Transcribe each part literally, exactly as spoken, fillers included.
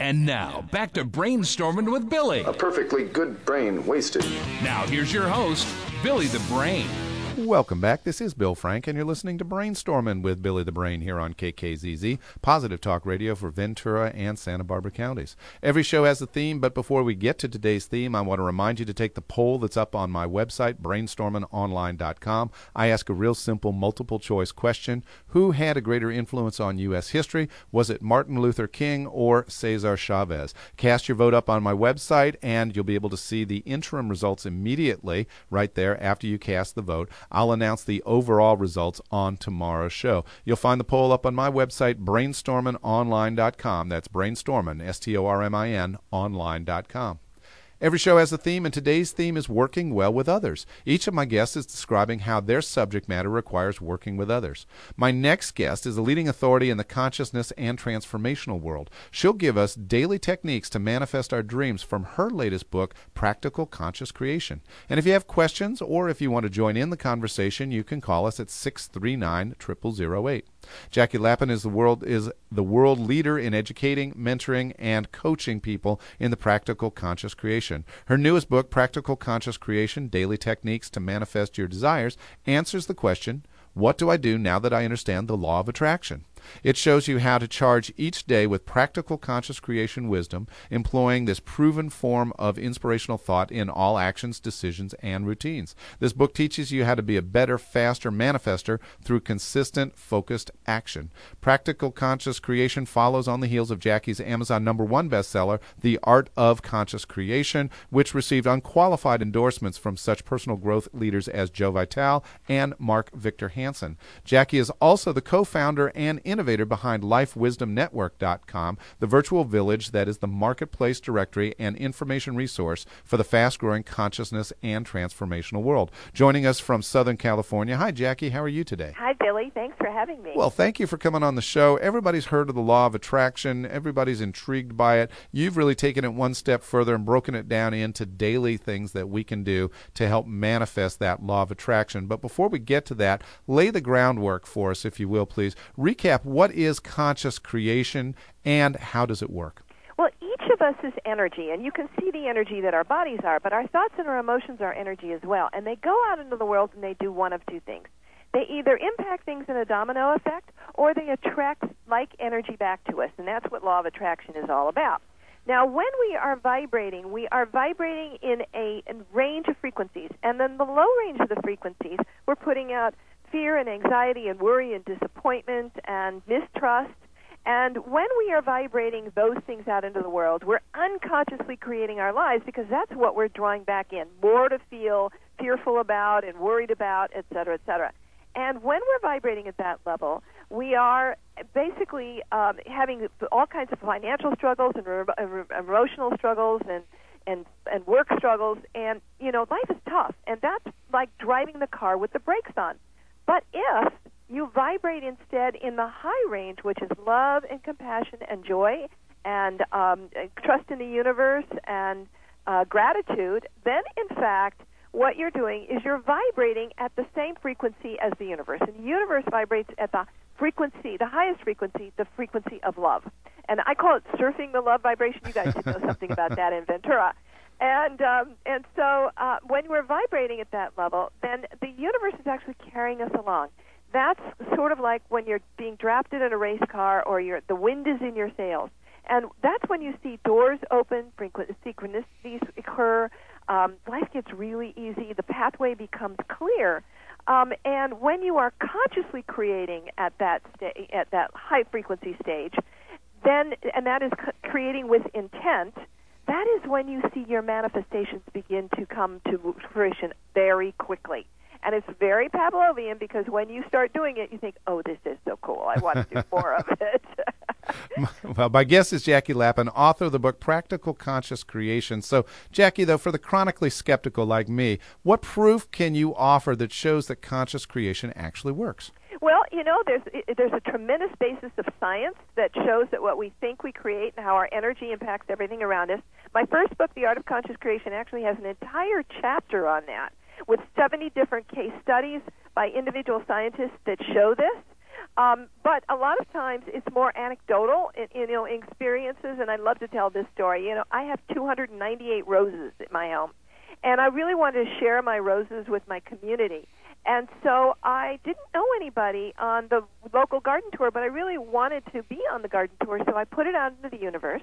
And now, back to Brainstorming with Billy. A perfectly good brain wasted. Now, here's your host, Billy the Brain. Welcome back. This is Bill Frank, and you're listening to Brainstorming with Billy the Brain here on K K Z Z, Positive Talk Radio for Ventura and Santa Barbara counties. Every show has a theme, but before we get to today's theme, I want to remind you to take the poll that's up on my website, brainstorming online dot com. I ask a real simple multiple-choice question. Who had a greater influence on U S history? Was it Martin Luther King or Cesar Chavez? Cast your vote up on my website, and you'll be able to see the interim results immediately right there after you cast the vote. I'll announce the overall results on tomorrow's show. You'll find the poll up on my website, brainstorming online dot com. That's brainstorming, S T O R M I N, online dot com. Every show has a theme, and today's theme is working well with others. Each of my guests is describing how their subject matter requires working with others. My next guest is a leading authority in the consciousness and transformational world. She'll give us daily techniques to manifest our dreams from her latest book, Practical Conscious Creation. And if you have questions or if you want to join in the conversation, you can call us at six three nine, zero zero zero eight. Jackie Lappin is the world is the world leader in educating, mentoring, and coaching people in the practical conscious creation. Her newest book, Practical Conscious Creation: Daily Techniques to Manifest Your Desires, answers the question, what do I do now that I understand the law of attraction? It shows you how to charge each day with practical conscious creation wisdom, employing this proven form of inspirational thought in all actions, decisions, and routines. This book teaches you how to be a better, faster manifester through consistent, focused action. Practical Conscious Creation follows on the heels of Jackie's Amazon number one bestseller, The Art of Conscious Creation, which received unqualified endorsements from such personal growth leaders as Joe Vitale and Mark Victor Hansen. Jackie is also the co-founder and innovator behind life wisdom network dot com, the virtual village that is the marketplace directory and information resource for the fast-growing consciousness and transformational world. Joining us from Southern California. Hi, Jackie. How are you today? Hi, Billy. Thanks for having me. Well, thank you for coming on the show. Everybody's heard of the law of attraction. Everybody's intrigued by it. You've really taken it one step further and broken it down into daily things that we can do to help manifest that law of attraction. But before we get to that, lay the groundwork for us, if you will, please. Recap, what is conscious creation and how does it work? Well, each of us is energy, and you can see the energy that our bodies are, but our thoughts and our emotions are energy as well. And they go out into the world and they do one of two things. They either impact things in a domino effect, or they attract like energy back to us, and that's what law of attraction is all about. Now, when we are vibrating, we are vibrating in a range of frequencies, and then the low range of the frequencies, we're putting out fear and anxiety and worry and disappointment and mistrust. And when we are vibrating those things out into the world, we're unconsciously creating our lives because that's what we're drawing back in, more to feel fearful about and worried about, et cetera, et cetera. And when we're vibrating at that level, we are basically um, having all kinds of financial struggles and re- re- emotional struggles and, and, and work struggles. And, you know, life is tough. And that's like driving the car with the brakes on. But if you vibrate instead in the high range, which is love and compassion and joy and um, trust in the universe and uh, gratitude, then, in fact, what you're doing is you're vibrating at the same frequency as the universe. And the universe vibrates at the frequency, the highest frequency, the frequency of love. And I call it surfing the love vibration. You guys should know something about that in Ventura. And um, and so uh, when we're vibrating at that level, then the universe is actually carrying us along. That's sort of like when you're being drafted in a race car or you're, the wind is in your sails. And that's when you see doors open, synchronicities occur, um, life gets really easy, the pathway becomes clear. Um, and when you are consciously creating at that sta- at that high frequency stage, then and that is c- creating with intent, that is when you see your manifestations begin to come to fruition very quickly. And it's very Pavlovian because when you start doing it, you think, oh, this is so cool. I want to do more of it. Well, my guest is Jackie Lappin, author of the book Practical Conscious Creation. So, Jackie, though, for the chronically skeptical like me, what proof can you offer that shows that conscious creation actually works? Well, you know, there's there's a tremendous basis of science that shows that what we think we create and how our energy impacts everything around us. My first book, The Art of Conscious Creation, actually has an entire chapter on that with seventy different case studies by individual scientists that show this. Um, but a lot of times it's more anecdotal, in, you know, experiences, and I'd love to tell this story. You know, I have two hundred ninety-eight roses at my home, and I really wanted to share my roses with my community. And so I didn't know anybody on the local garden tour, but I really wanted to be on the garden tour, so I put it out into the universe.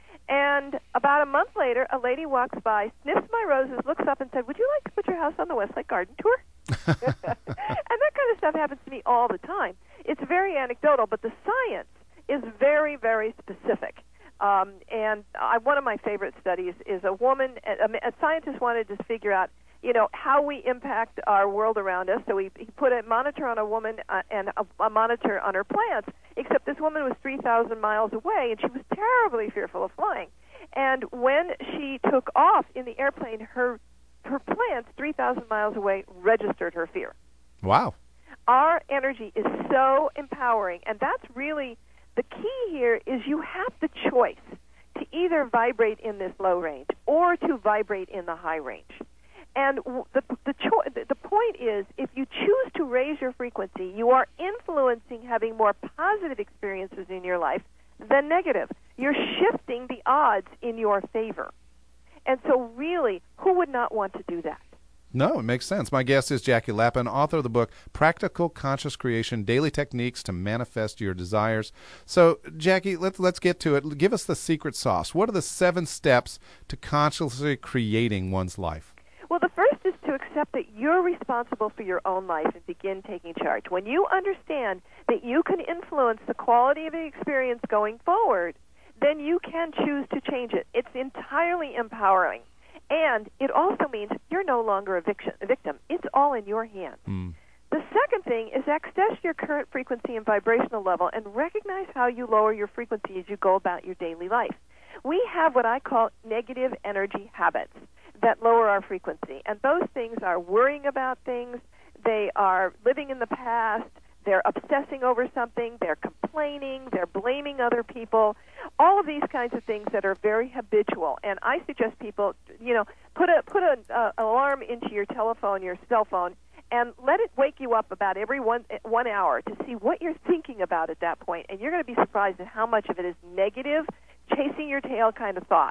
And about a month later, a lady walks by, sniffs my roses, looks up and said, "Would you like to put your house on the Westlake Garden Tour?" And that kind of stuff happens to me all the time. It's very anecdotal, but the science is very, very specific. Um, and I, one of my favorite studies is a woman, a, a scientist wanted to figure out, you know, how we impact our world around us. So he, he put a monitor on a woman uh, and a, a monitor on her plants, except this woman was three thousand miles away, and she was terribly fearful of flying. And when she took off in the airplane, her her plants three thousand miles away registered her fear. Wow. Our energy is so empowering, and that's really the key here is you have the choice to either vibrate in this low range or to vibrate in the high range. And the the, cho- the point is, if you choose to raise your frequency, you are influencing having more positive experiences in your life than negative. You're shifting the odds in your favor. And so really, who would not want to do that? No, it makes sense. My guest is Jackie Lapin, author of the book Practical Conscious Creation, Daily Techniques to Manifest Your Desires. So, Jackie, let's, let's get to it. Give us the secret sauce. What are the seven steps to consciously creating one's life? Well, the first is to accept that you're responsible for your own life and begin taking charge. When you understand that you can influence the quality of the experience going forward, then you can choose to change it. It's entirely empowering. And it also means you're no longer a victim. It's all in your hands. Mm. The second thing is access your current frequency and vibrational level and recognize how you lower your frequency as you go about your daily life. We have what I call negative energy habits that lower our frequency. And those things are worrying about things, they are living in the past, they're obsessing over something, they're complaining, they're blaming other people, all of these kinds of things that are very habitual. And I suggest people, you know, put a put an uh, alarm into your telephone, your cell phone, and let it wake you up about every one one hour to see what you're thinking about at that point. And you're going to be surprised at how much of it is negative, chasing your tail kind of thought.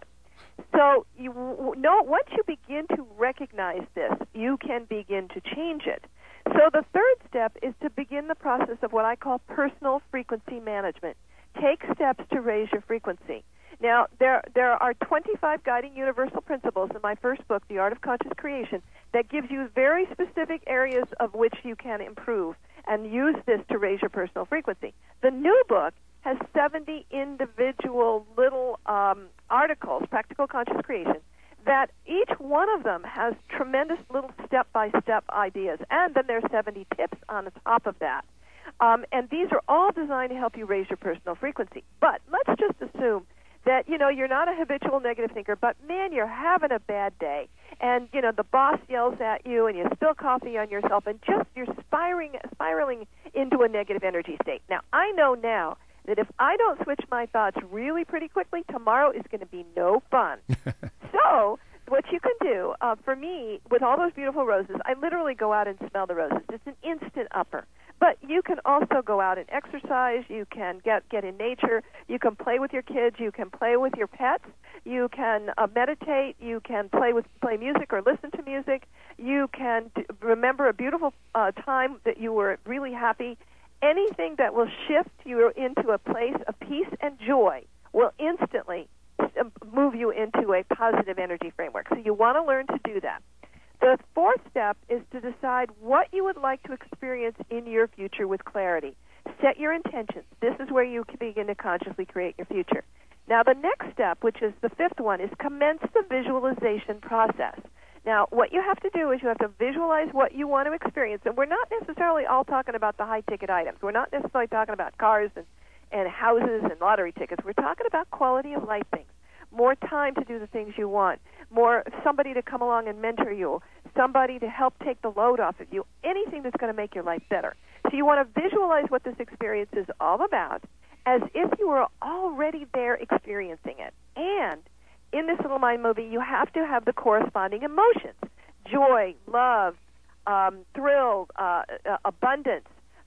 So you know, once you begin to recognize this, you can begin to change it. So the third step is to begin the process of what I call personal frequency management. Take steps to raise your frequency. Now, there there are twenty-five guiding universal principles in my first book, The Art of Conscious Creation, that gives you very specific areas of which you can improve and use this to raise your personal frequency. The new book has seventy individual little um, articles, Practical Conscious Creation, that each one of them has tremendous little step-by-step ideas, and then there's seventy tips on the top of that. Um, and these are all designed to help you raise your personal frequency. But let's just assume that, you know, you're not a habitual negative thinker, but, man, you're having a bad day. And, you know, the boss yells at you, and you spill coffee on yourself, and just you're spiraling, spiraling into a negative energy state. Now, I know now that if I don't switch my thoughts really pretty quickly, tomorrow is going to be no fun. So what you can do, uh, for me, with all those beautiful roses, I literally go out and smell the roses. It's an instant upper. But you can also go out and exercise. You can get, get in nature. You can play with your kids. You can play with your pets. You can uh, meditate. You can play with play music or listen to music. You can d- remember a beautiful uh, time that you were really happy. Anything that will shift you into a place of peace and joy will instantly move you into a positive energy framework. So you want to learn to do that. The fourth step is to decide what you would like to experience in your future with clarity. Set your intentions. This is where you can begin to consciously create your future. Now, the next step, which is the fifth one, is commence the visualization process. Now, what you have to do is you have to visualize what you want to experience. And we're not necessarily all talking about the high-ticket items. We're not necessarily talking about cars and, and houses and lottery tickets. We're talking about quality of life things. More time to do the things you want, more somebody to come along and mentor you, somebody to help take the load off of you, anything that's going to make your life better. So you want to visualize what this experience is all about as if you were already there experiencing it. And in this little mind movie, you have to have the corresponding emotions, joy, love, um, thrill, uh, uh, abundance,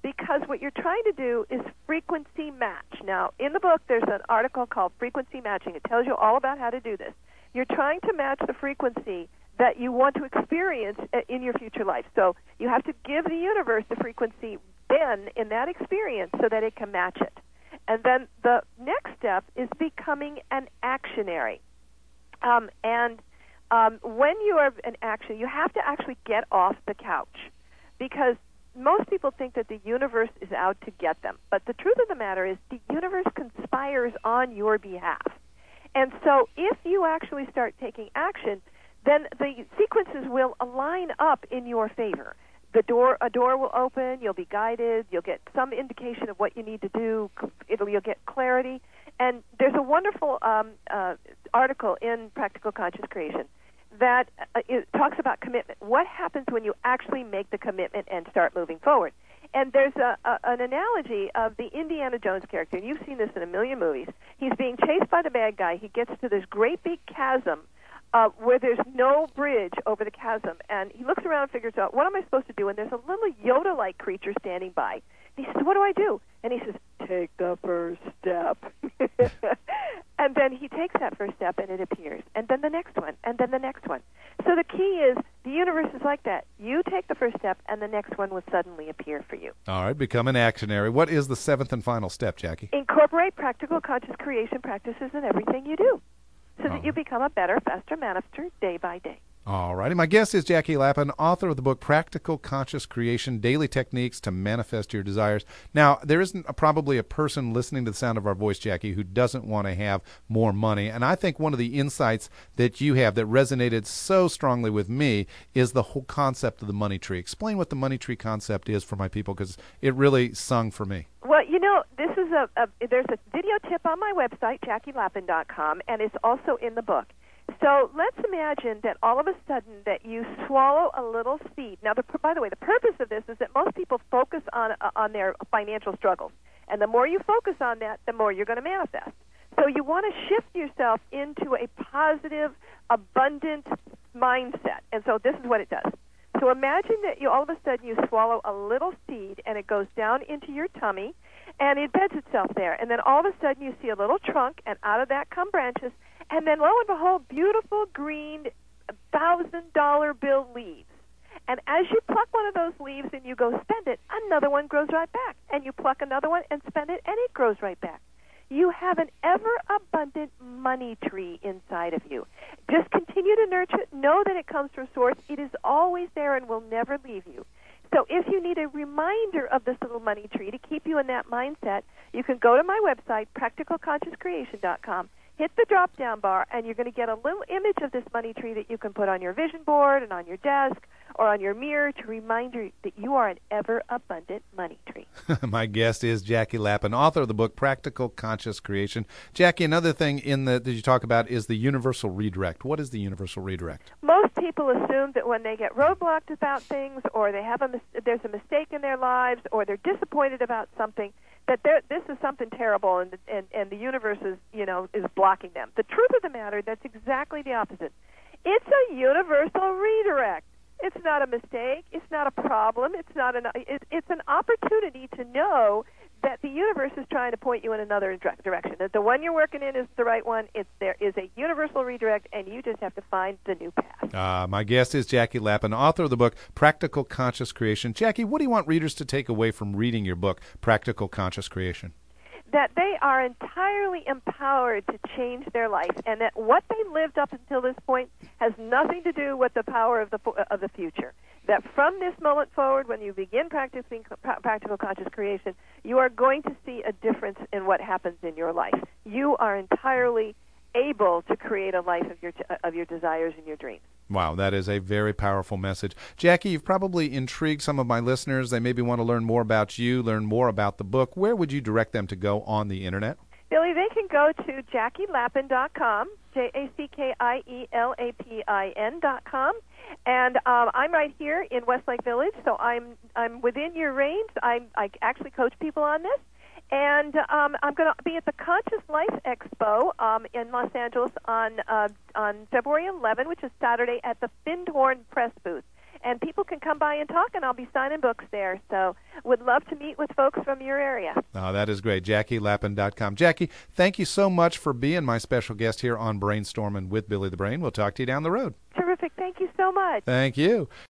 because what you're trying to do is frequency match. Now, in the book, there's an article called Frequency Matching. It tells you all about how to do this. You're trying to match the frequency that you want to experience in your future life. So you have to give the universe the frequency then in that experience so that it can match it. And then the next step is becoming an actionary. Um, and um, when you are an action, you have to actually get off the couch, because most people think that the universe is out to get them. But the truth of the matter is the universe conspires on your behalf. And so if you actually start taking action, then the sequences will align up in your favor. The door, a door will open, you'll be guided, you'll get some indication of what you need to do, it'll, you'll get clarity. And there's a wonderful um, uh, article in Practical Conscious Creation that uh, it talks about commitment. What happens when you actually make the commitment and start moving forward? And there's a, a, an analogy of the Indiana Jones character, and you've seen this in a million movies. He's being chased by the bad guy. He gets to this great big chasm uh, where there's no bridge over the chasm, and he looks around and figures out, what am I supposed to do? And there's a little Yoda-like creature standing by. And he says, what do I do? And he says, take the first step. And then he takes that first step, and it appears. And then the next one, and then the next one. So the key is, the universe is like that. You take the first step, and the next one will suddenly appear for you. All right, become an actionary. What is the seventh and final step, Jackie? Incorporate practical conscious creation practices in everything you do, so that right. you become a better, faster manifester day by day. All righty. My guest is Jackie Lappin, author of the book Practical Conscious Creation, Daily Techniques to Manifest Your Desires. Now, there isn't a, probably a person listening to the sound of our voice, Jackie, who doesn't want to have more money. And I think one of the insights that you have that resonated so strongly with me is the whole concept of the money tree. Explain what the money tree concept is for my people, because it really sung for me. Well, you know, this is a, a there's a video tip on my website, jackie lappin dot com, and it's also in the book. So let's imagine that all of a sudden that you swallow a little seed. Now, the, by the way, the purpose of this is that most people focus on uh, on their financial struggles. And the more you focus on that, the more you're going to manifest. So you want to shift yourself into a positive, abundant mindset. And so this is what it does. So imagine that you all of a sudden you swallow a little seed, and it goes down into your tummy, and it beds itself there. And then all of a sudden you see a little trunk, and out of that come branches. And then, lo and behold, beautiful green thousand-dollar bill leaves. And as you pluck one of those leaves and you go spend it, another one grows right back. And you pluck another one and spend it, and it grows right back. You have an ever-abundant money tree inside of you. Just continue to nurture it. Know that it comes from Source. It is always there and will never leave you. So if you need a reminder of this little money tree to keep you in that mindset, you can go to my website, practical conscious creation dot com. Hit the drop-down bar, and you're going to get a little image of this money tree that you can put on your vision board and on your desk or on your mirror to remind you that you are an ever-abundant money tree. My guest is Jackie Lappin, author of the book Practical Conscious Creation. Jackie, another thing in the, that you talk about is the universal redirect. What is the universal redirect? Most people assume that when they get roadblocked about things, or they have a mis- there's a mistake in their lives, or they're disappointed about something, that this is something terrible, and, and and the universe is, you know, is blocking them. The truth of the matter, that's exactly the opposite. It's a universal redirect. It's not a mistake. It's not a problem. It's not an. It, it's an opportunity to know that the universe is trying to point you in another direction. That the one you're working in is the right one. It's there is a universal redirect, and you just have to find the new path. Uh, my guest is Jackie Lappin, author of the book Practical Conscious Creation. Jackie, what do you want readers to take away from reading your book, Practical Conscious Creation? That they are entirely empowered to change their life, and that what they lived up until this point has nothing to do with the power of the of the future. That from this moment forward, when you begin practicing practical conscious creation, you are going to see a difference in what happens in your life. You are entirely able to create a life of your of your desires and your dreams. Wow, that is a very powerful message. Jackie, you've probably intrigued some of my listeners. They maybe want to learn more about you, learn more about the book. Where would you direct them to go on the Internet? Billy, they can go to jackie lappin dot com, J A C K I E L A P I N dot com. And um, I'm right here in Westlake Village, so I'm I'm within your range. I'm, I actually coach people on this. And um, I'm going to be at the Conscious Life Expo um, in Los Angeles on uh, on February eleventh, which is Saturday, at the Findhorn Press booth. and people can come by and talk, and I'll be signing books there. So would love to meet with folks from your area. Oh, that is great. Jackie Lappin dot com. Jackie, thank you so much for being my special guest here on Brainstorming with Billy the Brain. We'll talk to you down the road. Terrific. Thank you so much. Thank you.